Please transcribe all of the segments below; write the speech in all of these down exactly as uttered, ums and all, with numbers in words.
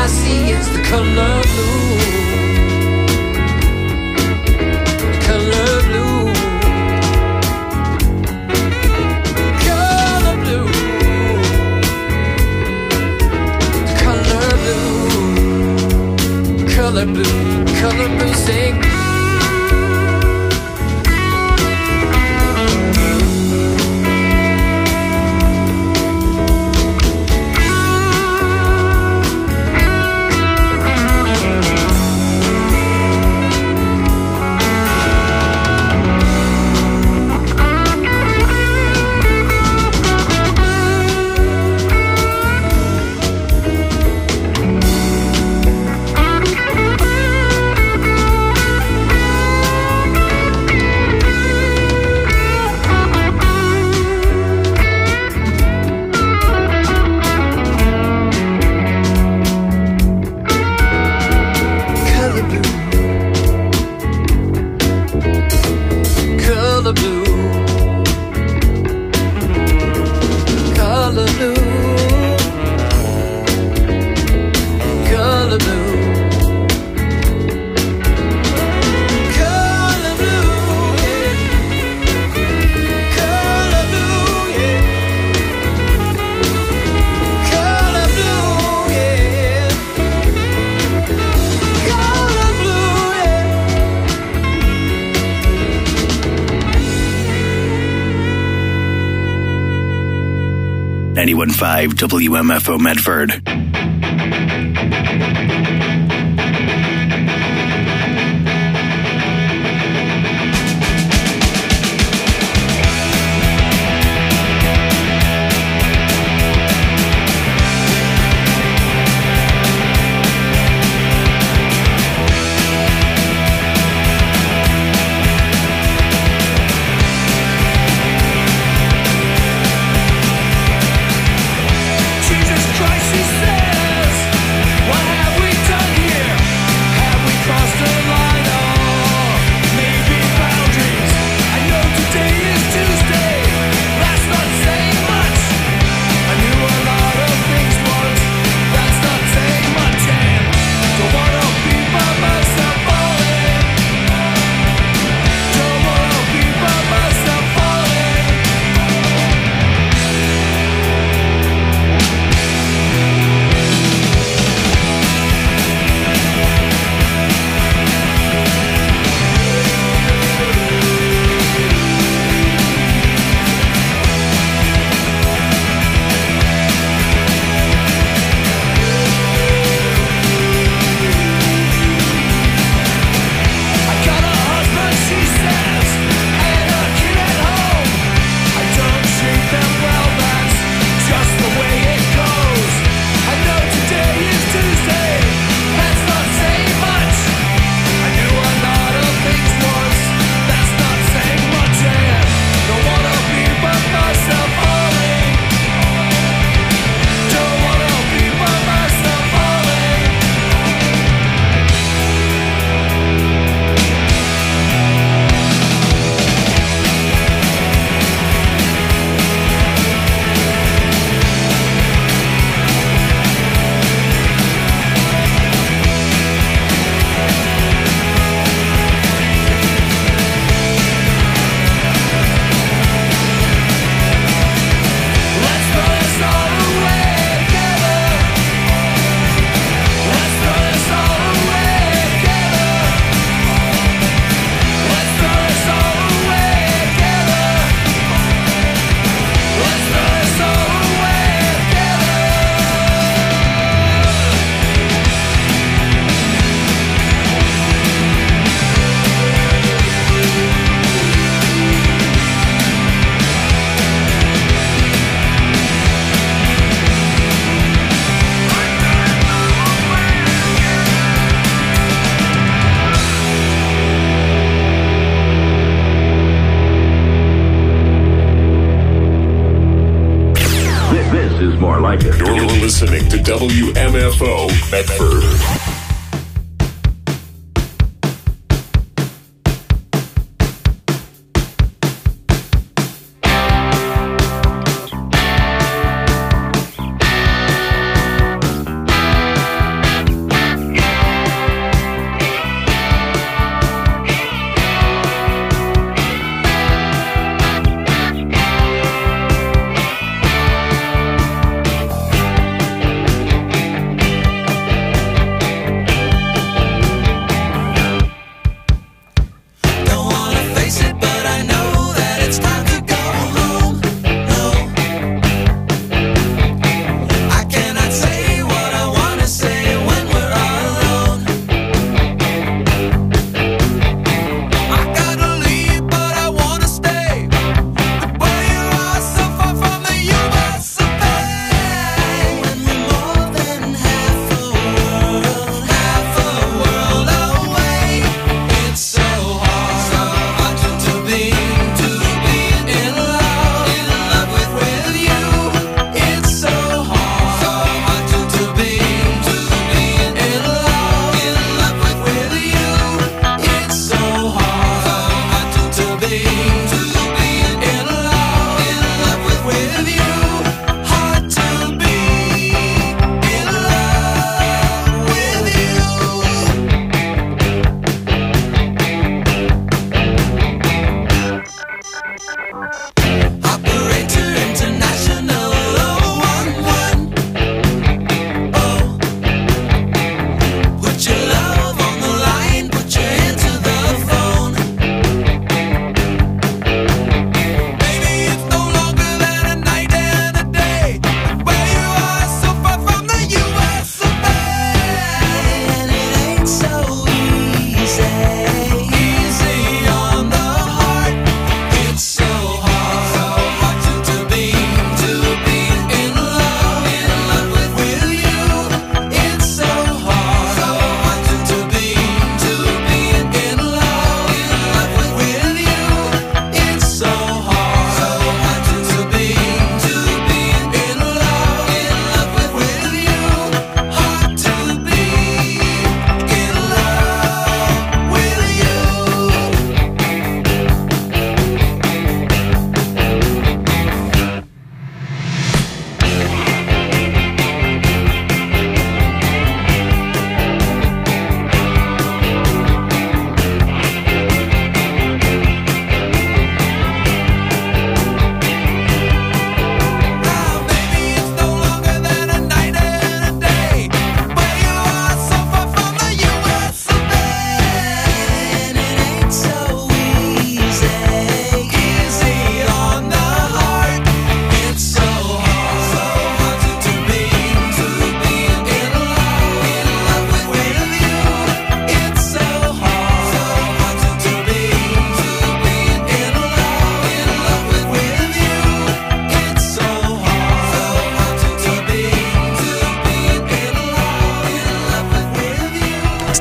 I see is the color blue. The color blue. Color blue. The color blue. Color blue. Color blue. Sing. ninety-one point five W M F O Medford. You're listening to W M F O Medford.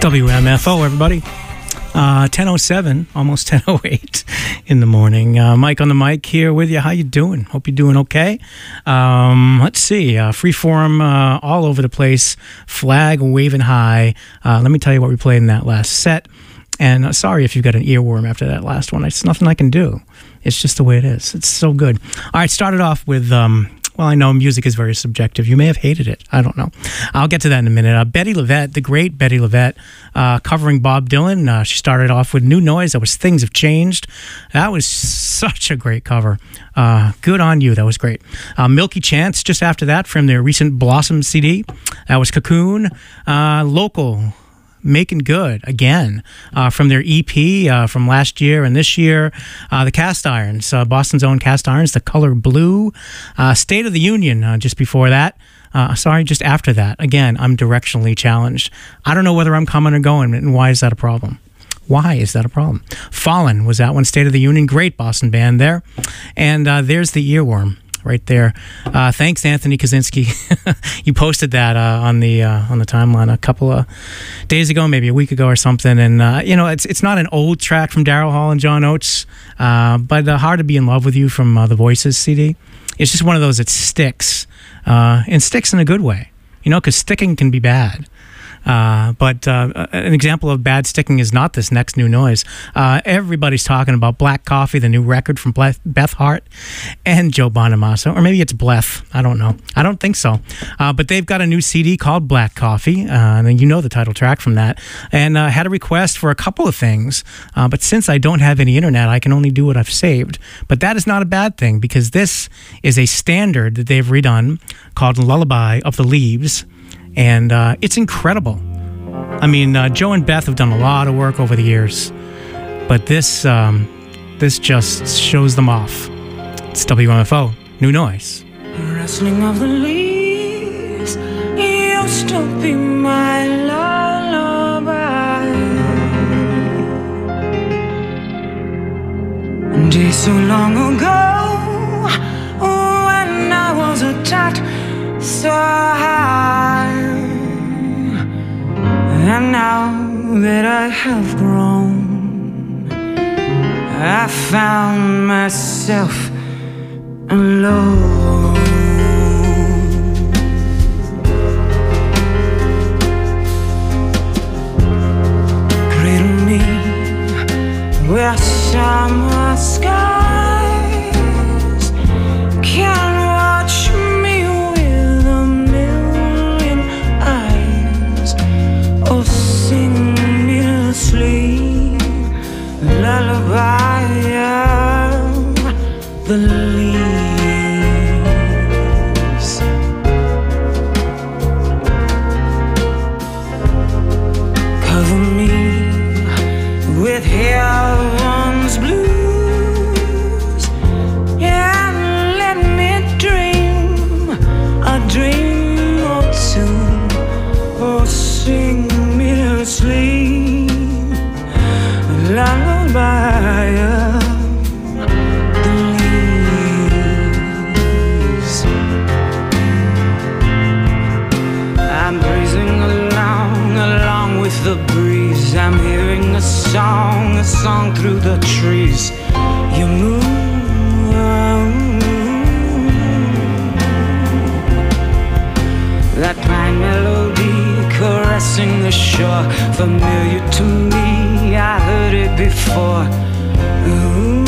W M F O, everybody. Uh, ten oh seven, almost ten oh eight in the morning. Uh, Mike on the mic here with you. How you doing? Hope you're doing okay. Um, let's see. Uh, Freeform uh, all over the place. Flag waving high. Uh, let me tell you what we played in that last set. And uh, sorry if you've got an earworm after that last one. It's nothing I can do. It's just the way it is. It's so good. All right, started off with... Um, Well, I know music is very subjective. You may have hated it. I don't know. I'll get to that in a minute. Uh, Betty LaVette, the great Betty LaVette, uh, covering Bob Dylan. Uh, she started off with New Noise. That was Things Have Changed. That was such a great cover. Uh, good on you. That was great. Uh, Milky Chance, just after that, from their recent Blossom C D. That was Cocoon. Uh, local. Making Good again uh, from their E P uh, from last year and this year. Uh, the Cast Irons, uh, Boston's own Cast Irons, The Color Blue. Uh, State of the Union uh, just before that. Uh, sorry, just after that. Again, I'm directionally challenged. I don't know whether I'm coming or going, and why is that a problem? Why is that a problem? Fallen was that one, State of the Union. Great Boston band there. And uh, there's the earworm. Right there. Uh, thanks, Anthony Kaczynski. You posted that uh, on the uh, on the timeline a couple of days ago, maybe a week ago or something. And uh, you know, it's it's not an old track from Daryl Hall and John Oates, uh, but uh, Hard to Be in Love with You from uh, the Voices C D. It's just one of those that sticks, uh, and sticks in a good way. You know, because sticking can be bad. Uh, but uh, an example of bad sticking is not this next New Noise. Uh, everybody's talking about Black Coffee, the new record from Beth Hart and Joe Bonamassa. Or maybe it's Bleth. I don't know. I don't think so. Uh, but they've got a new C D called Black Coffee. Uh, and you know the title track from that. And I uh, had a request for a couple of things. Uh, but since I don't have any internet, I can only do what I've saved. But that is not a bad thing, because this is a standard that they've redone called Lullaby of the Leaves. And uh, it's incredible. I mean, uh, Joe and Beth have done a lot of work over the years, but this um, this just shows them off. It's W M F O, New Noise. The rustling of the leaves used to be my lullaby, and days so long ago, when I was a tot so high, and now that I have grown, I found myself alone. Cradle me where summer skies can watch me with a million eyes, or sing me to sleep, lullaby of the leaves. Cover me with heaven's blues, and let me dream a dream or two, or sing me to sleep, lullaby of the leaves. I'm breezing along, along with the breeze. I'm hearing a song, a song through the trees. You move, that pine melody caressing the shore, familiar to me, I heard it before. Ooh,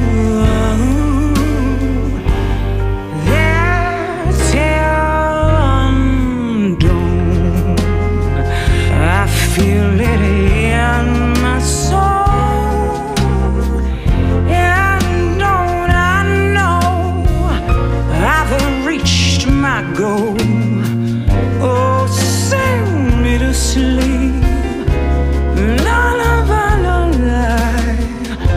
there till dawn, I feel it in my soul, and don't I know I've reached my goal. Oh, sing me to sleep, lullaby, lullaby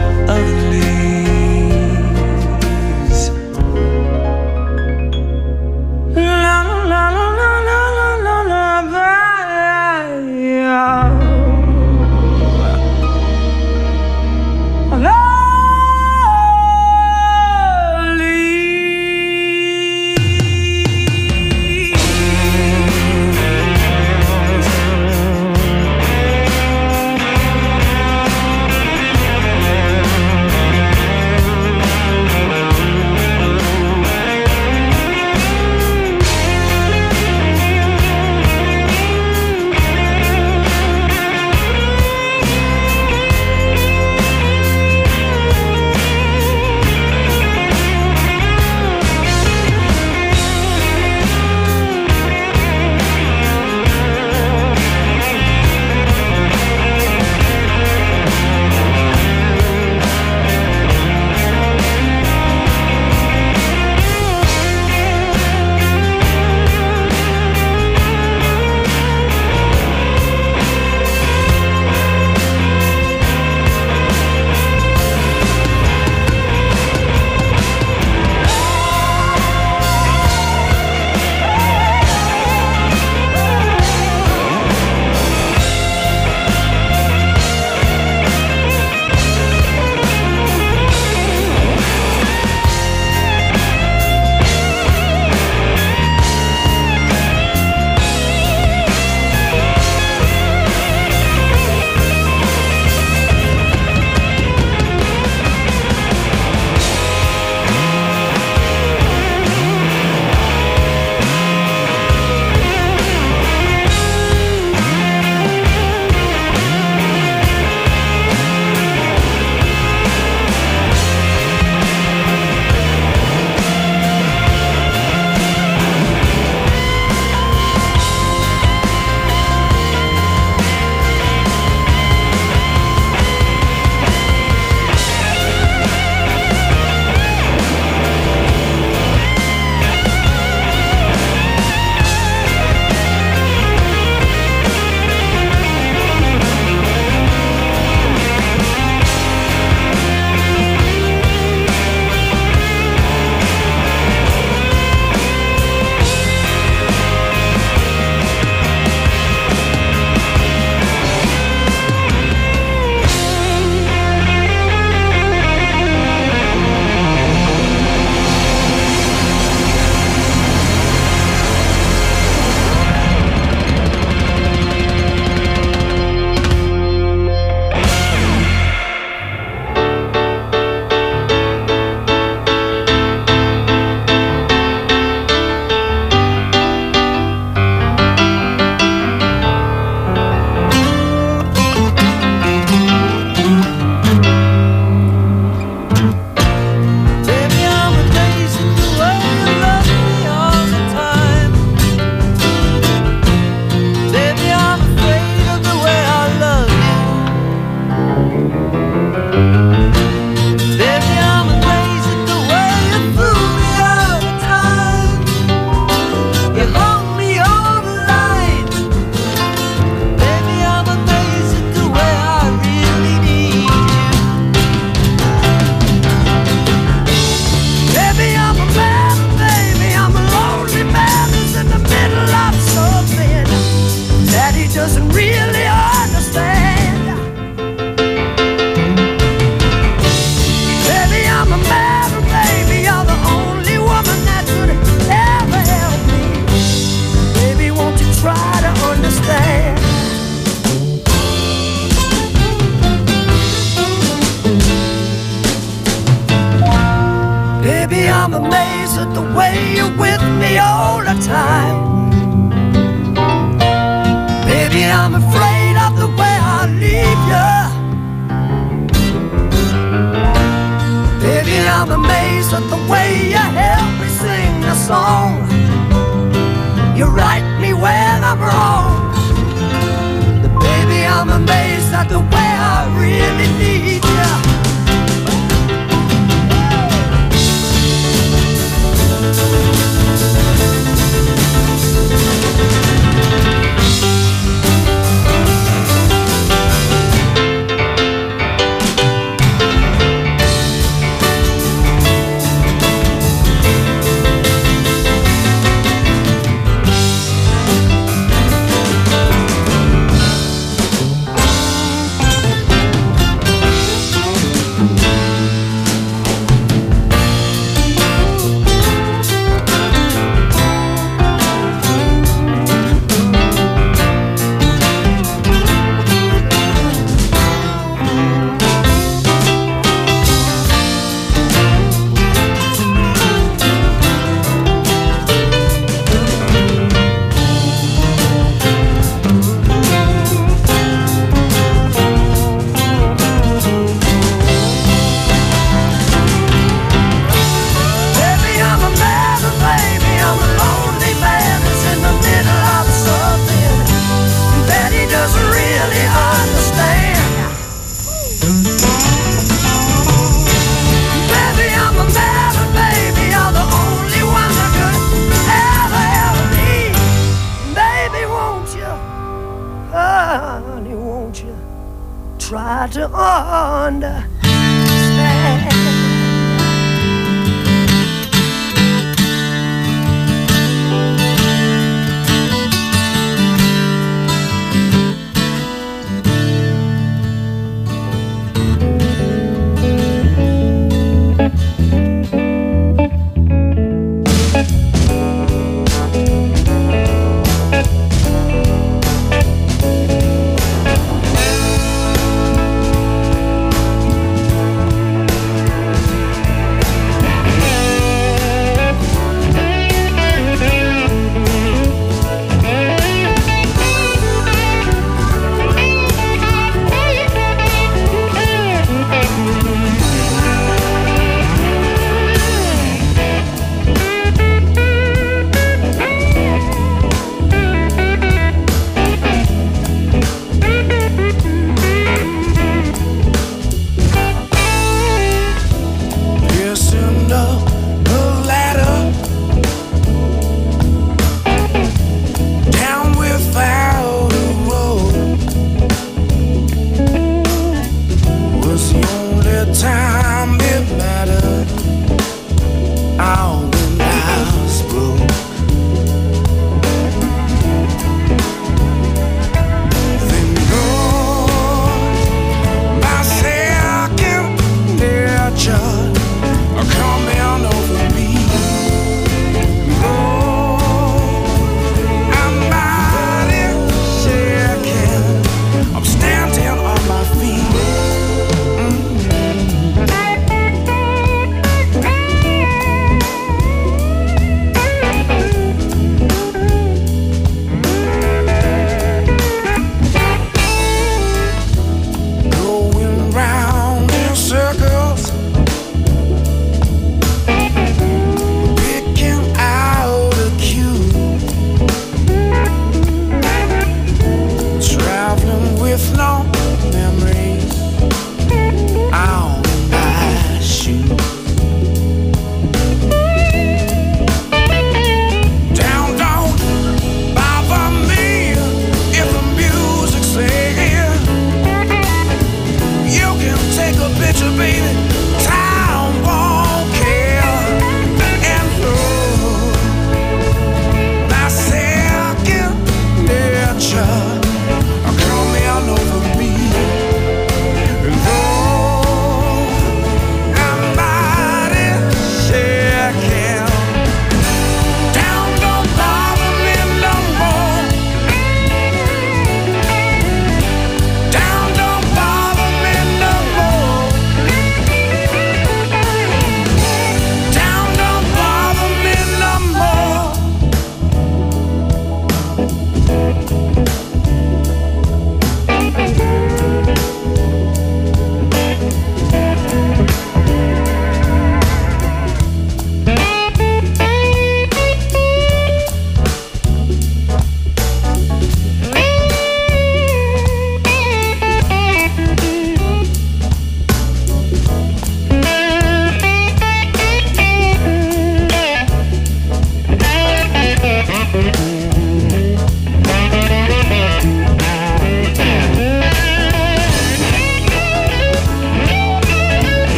doesn't really understand. Baby, I'm a man, baby, you're the only woman that could ever help me. Baby, won't you try to understand? Baby, I'm amazed at the way you're with me all the time. Baby, I'm afraid of the way I leave you. Baby, I'm amazed at the way you help me sing a song. You right me when I'm wrong. Baby, I'm amazed at the way I really need you. Try to understand.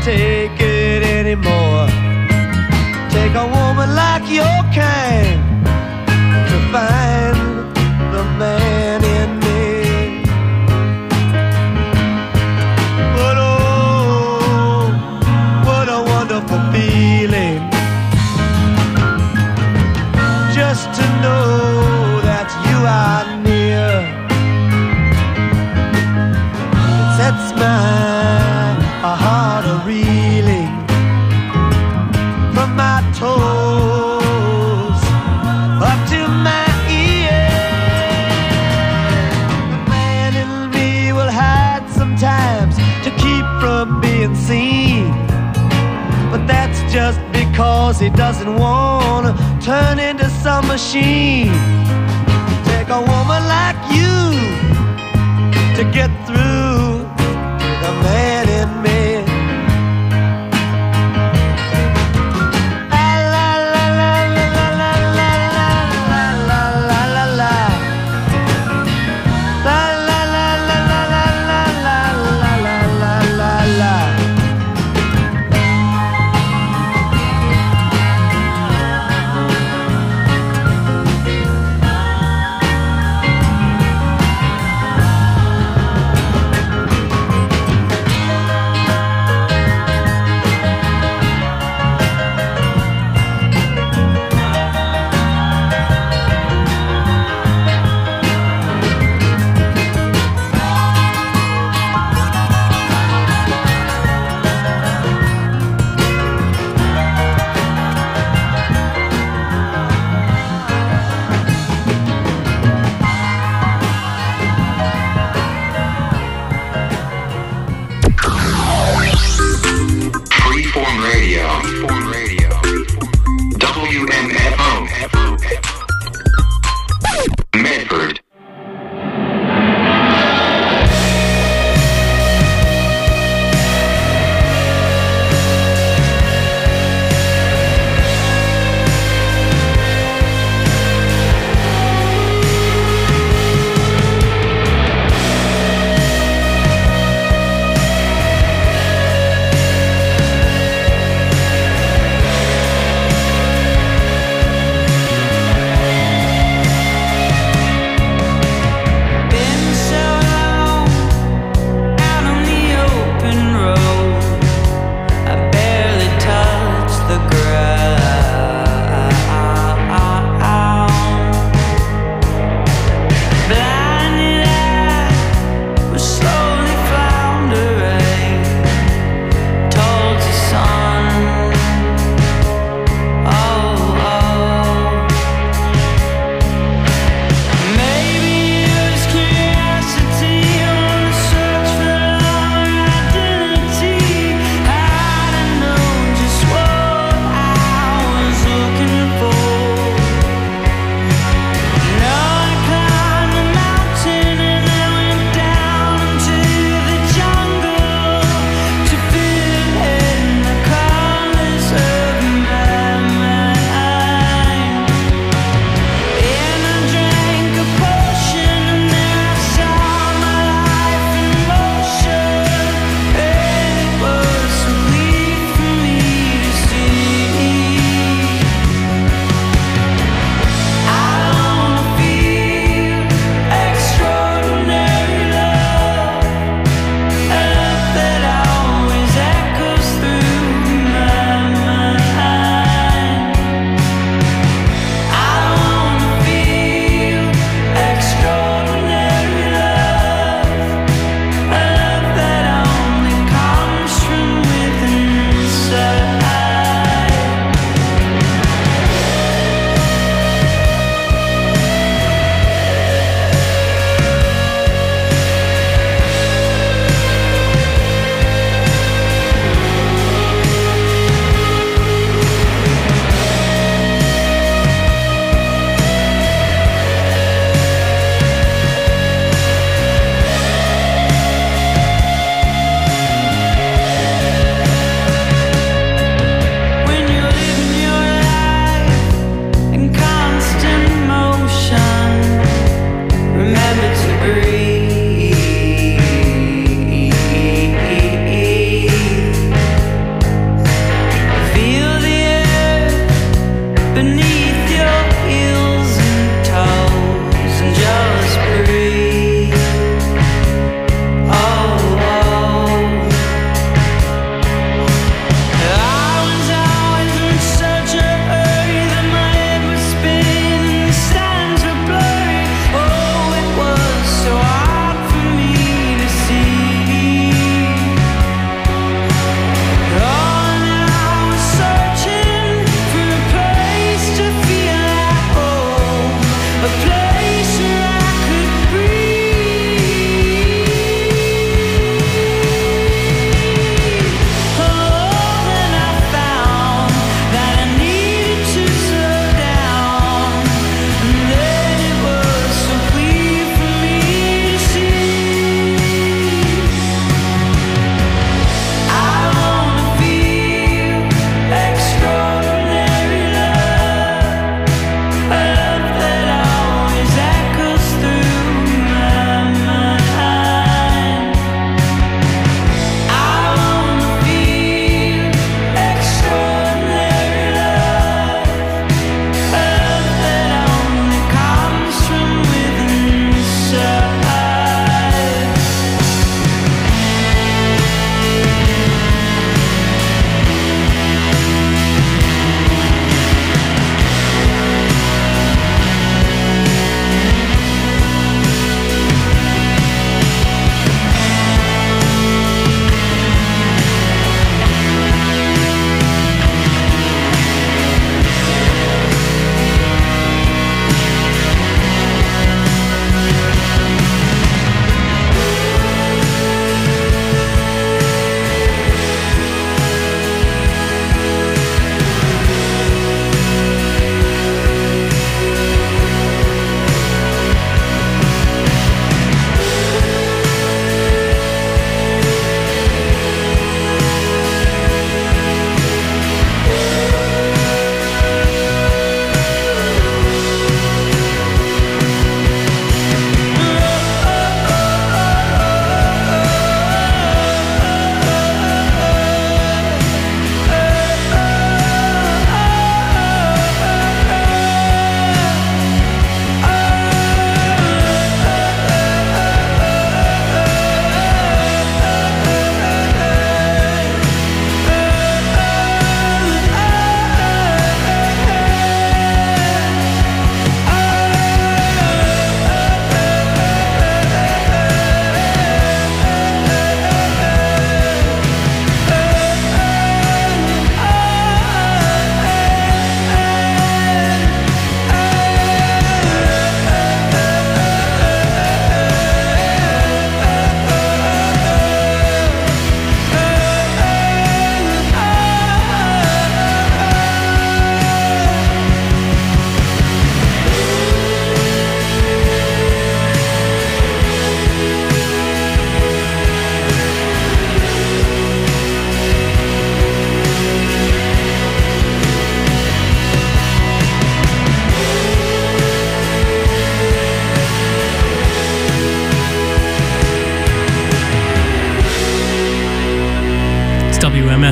take it anymore. Take a woman like your kind to find the man in me. But oh, what a wonderful feeling, just to know that you are near. It sets my heart a-reeling from my toes up to my ears. The man in me will hide sometimes to keep from being seen, but that's just because he doesn't want to turn into some machine. Take a woman like you to get through the man in me.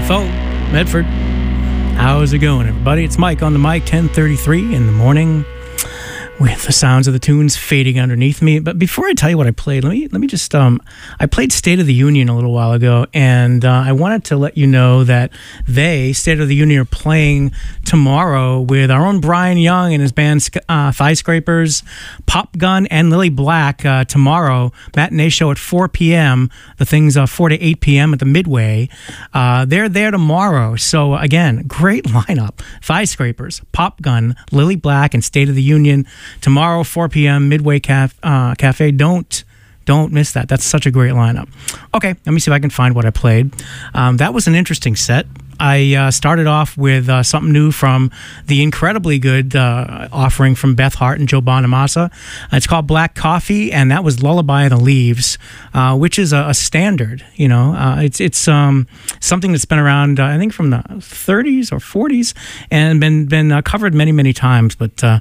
M F O, Medford. How's it going, everybody? It's Mike on the mic, ten thirty-three in the morning, with the sounds of the tunes fading underneath me. But before I tell you what I played, let me let me just um I played State of the Union a little while ago, and uh, I wanted to let you know that they, State of the Union, are playing tomorrow with our own Brian Young and his band uh, Thigh Scrapers, Pop Gun, and Lily Black uh, tomorrow. Matinee show at four p.m. The thing's uh, four to eight p.m. at the Midway. Uh, they're there tomorrow. So again, great lineup. Thigh Scrapers, Pop Gun, Lily Black, and State of the Union. Tomorrow, four p.m., Midway Caf- uh, Cafe. Don't don't miss that. That's such a great lineup. Okay, let me see if I can find what I played. Um, that was an interesting set. I uh, started off with uh, something new from the incredibly good uh, offering from Beth Hart and Joe Bonamassa. It's called Black Coffee, and that was Lullaby of the Leaves, uh, which is a, a standard. You know, uh, it's it's um, something that's been around, uh, I think, from the thirties or forties, and been been uh, covered many many times. But uh,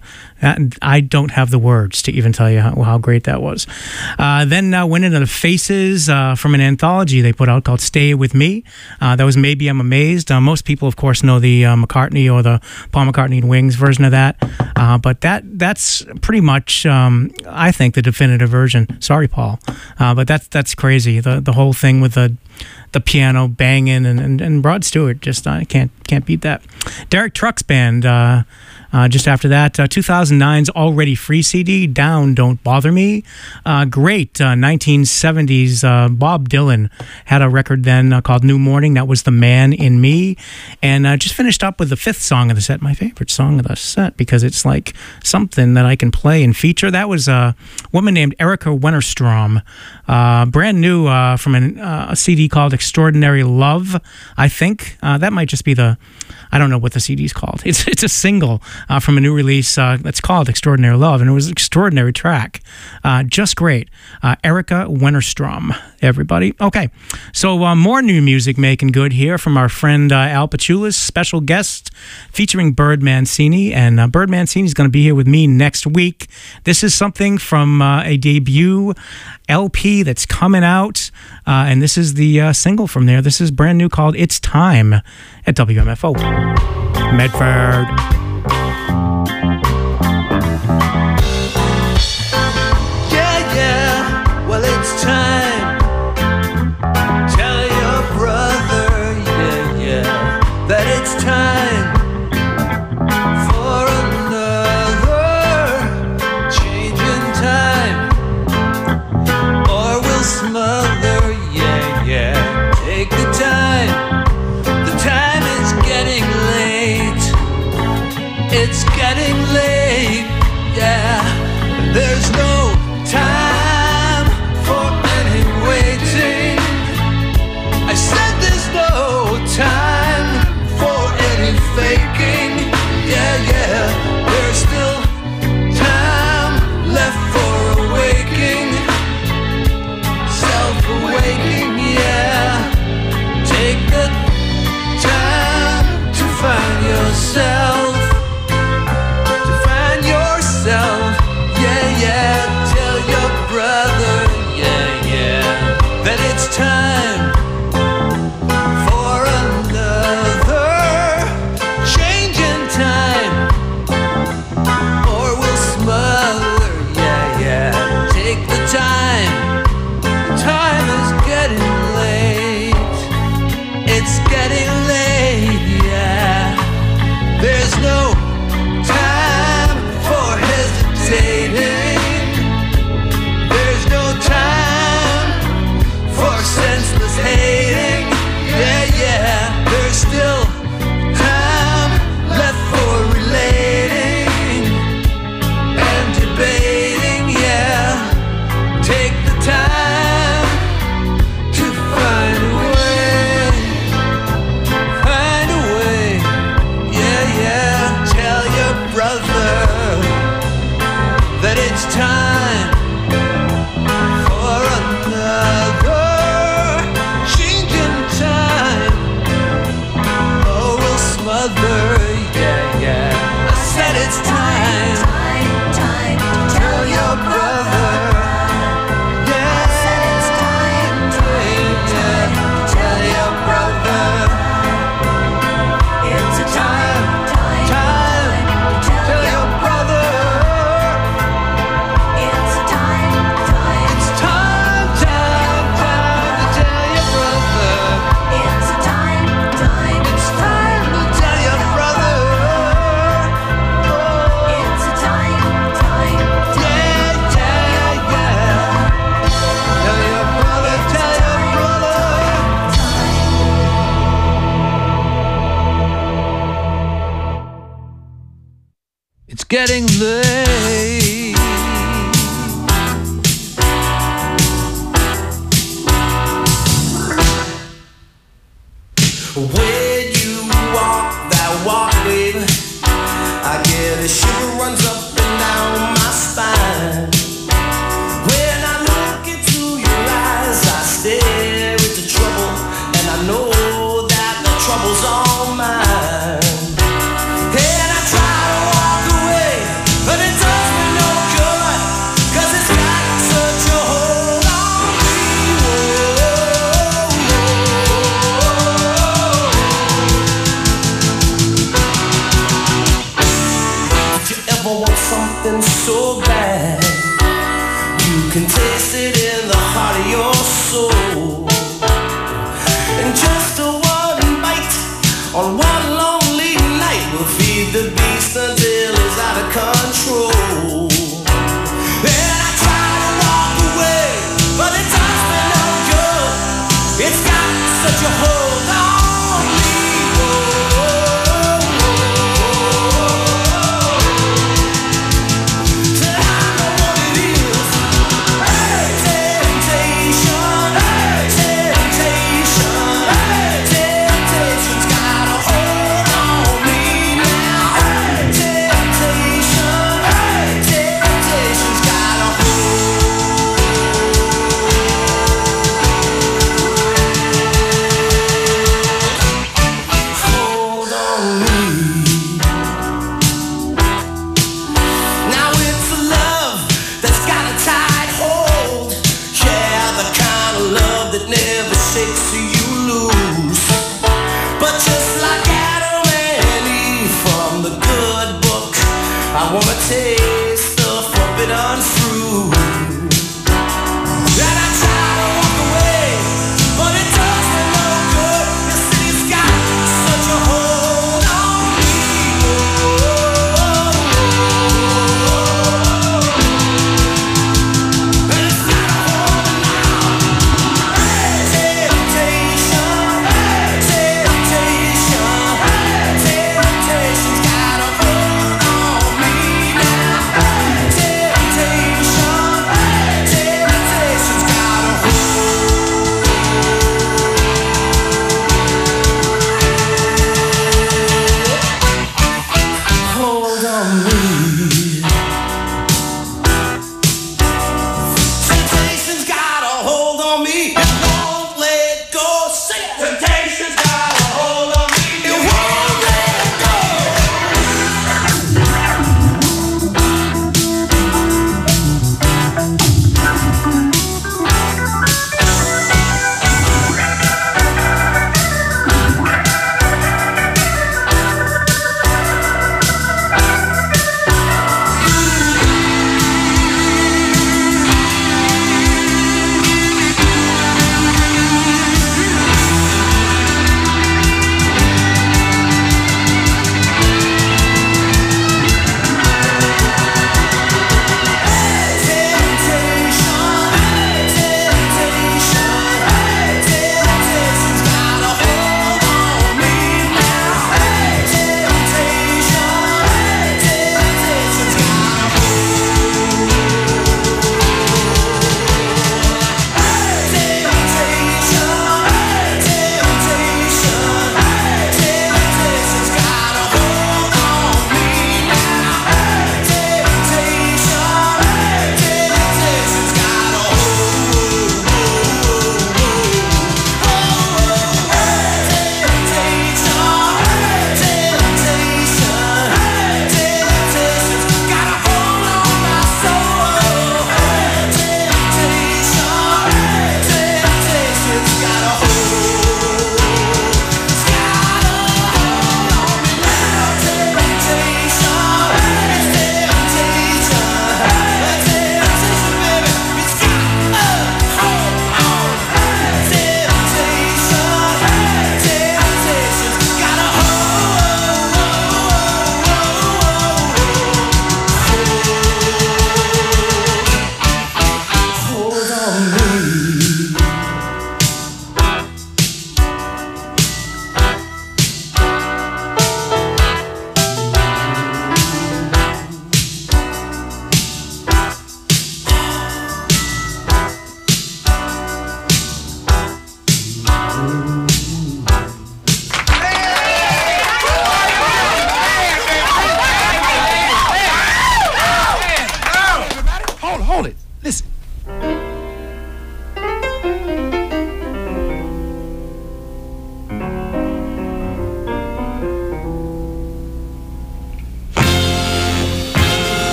I don't have the words to even tell you how, how great that was. Uh, then uh, went into the Faces uh, from an anthology they put out called Stay With Me. Uh, that was Maybe I'm Amazed. Uh, most people, of course, know the uh, McCartney or the Paul McCartney and Wings version of that, uh, but that that's pretty much, um, I think, the definitive version. Sorry, Paul, uh, but that's that's crazy. The the whole thing with the the piano banging and, and, and Rod Stewart, just I uh, can't can't beat that. Derek Trucks Band. Uh, Uh, just after that, uh, two thousand nine's Already Free C D, Down, Don't Bother Me. Uh, great uh, nineteen seventies. Uh, Bob Dylan had a record then uh, called New Morning. That was The Man in Me. And uh, just finished up with the fifth song of the set, my favorite song of the set, because it's like something that I can play and feature. That was a woman named Erica Wennerstrom, uh, brand new uh, from an, uh, a C D called Extraordinary Love, I think. Uh, that might just be the... I don't know what the C D's called. It's it's a single uh, from a new release uh, that's called Extraordinary Love, and it was an extraordinary track. Uh, just great. Uh, Erica Wennerstrom, everybody. Okay, so uh, more new music making good here from our friend uh, Al Pachulis, special guest featuring Bird Mancini, and uh, Bird Mancini is going to be here with me next week. This is something from uh, a debut L P that's coming out, uh, and this is the uh, single from there. This is brand new, called It's Time, at W M F O Medford. Yeah, yeah, well, it's time. Tell your brother, yeah, yeah, that it's time for another change in time, or we'll smother, yeah, yeah. Take the time, the time is getting late. It's getting late, yeah. getting late. When you walk that walk, baby, I get a shiver runs up and down my spine. When I look into your eyes, I stare at the trouble, and I know that the trouble's all mine. And I try to walk away, but it does me no good, 'cause it's got such a hold on me. If you ever want something so bad, you can taste it in the heart of your soul. And just a one bite on one lonely night will feed the beast until it's out of control. And I try to walk away, but it does me no good. It's got such a hold on me. Said I know what it is. Hey, temptation. Hey, temptation. Hey, temptation's got a hold on me now. Hey, temptation. Hey, temptation's got a hold.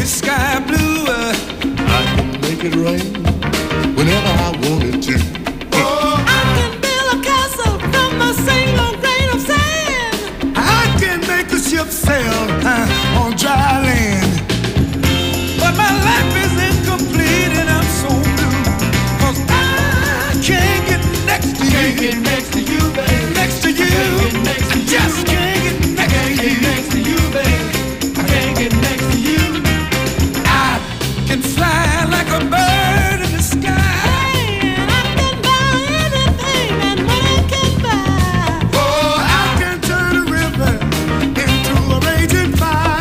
this sky blue. I can make it rain whenever I wanted to. Oh, I can build a castle from a single grain of sand. I can make a ship sail uh, on dry land. But my life is incomplete and I'm so blue, 'cause I can't get next to you. Can't get next to you, baby. Next to you. I just can't get next to you. Next to you, baby. I can't get next to you. I can fly like a bird in the sky. And I can buy anything that money can buy. Oh, I can turn a river into a raging fire.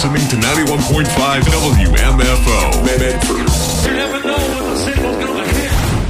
listening to ninety-one point five W M F O. Medford. You never know when the single's gonna hit.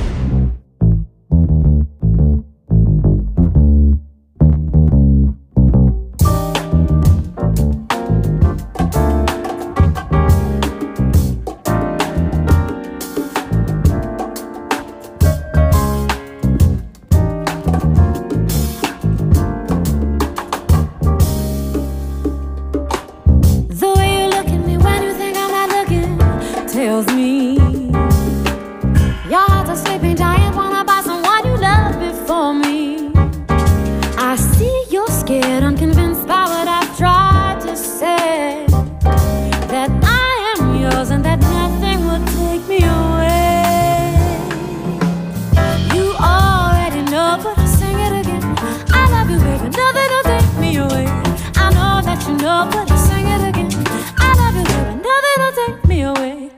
Tells me your heart's a sleeping giant, wanna buy someone you love before me. I see you're scared, unconvinced by what I've tried to say, that I am yours and that nothing will take me away. You already know, but I'll sing it again. I love you, baby, nothing will take me away. I know that you know, but I'll sing it again. I love you, baby, nothing will take me away.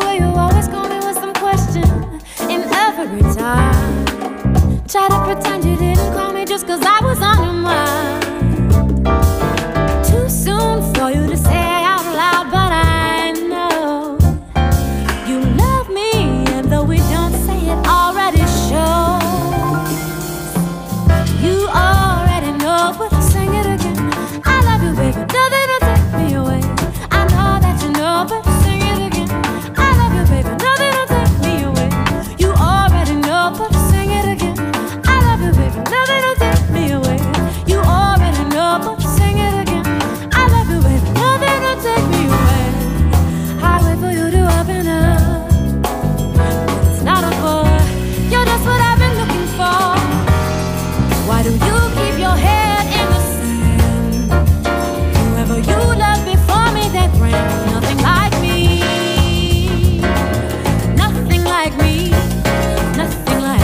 Every time try to pretend you didn't call me just cause I was on your mind. Too soon for you to say out loud, but I know you love me, and though we don't say it, already shows. You already know, but I'll sing it again. I love you, baby, nothing will take me away. I know that you know, but I'll sing it again. I love you, baby, nothing will take me away. You already know, but I'll sing it again. I love you, baby, nothing will take me away. You already know, but I'll sing it again. I love you, baby, nothing will take me away. I wait for you to open up, but it's not a boy. You're just what I've been looking for. Why do you keep your head in the sand? Whoever you loved before me, that ran nothing like me. Nothing like me. Nothing like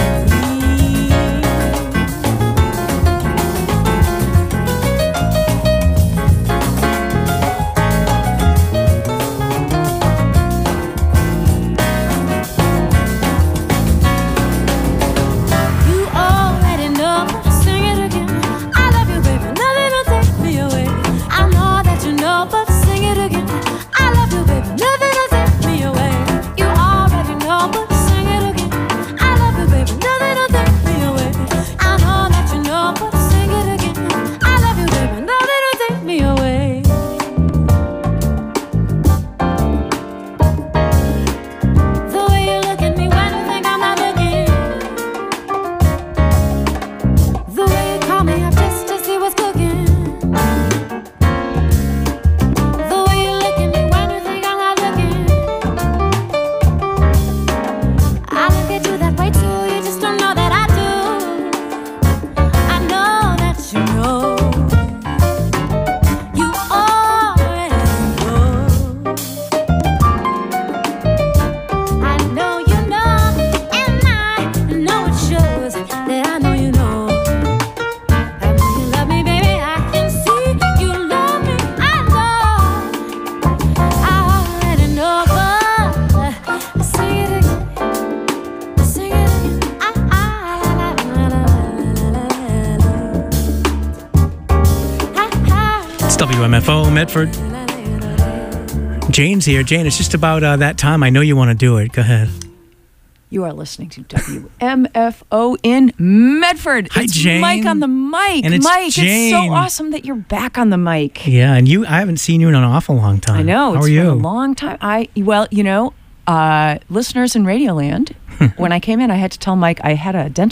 you already know, but I'll sing it again. I love you, baby, nothing will take me away. I know that you know, but I'll sing it again. I love you, baby, nothing will take me away. You already know, but I'll sing it again. I love you, baby, nothing will take me away. I know that you know, but I'll sing it again. I love you, baby, nothing will take me away. The way you look at me when you think I'm not looking, the way you call me up just to see what's cooking, the way you look at me when you think I'm not looking. I look at you that way too, you just don't know that I do. I know that you know. You already know. I know you know, and I know it shows that I know you know. I know you love me, baby, I can see you love me. I know, I already know, but I sing it again. Sing it again. I, I, la, la, la, la, la, la. It's W M F O Medford. Jane's here. Jane, it's just about uh, that time. I know you want to do it. Go ahead. You are listening to W M F O in Medford. Hi, it's Jane. Mike on the mic. And it's Mike, Jane. it's so awesome that you're back on the mic. Yeah, and you, I haven't seen you in an awful long time. I know. How It's are been you? a long time. I well, you know, uh, listeners in Radioland, when I came in, I had to tell Mike I had a dental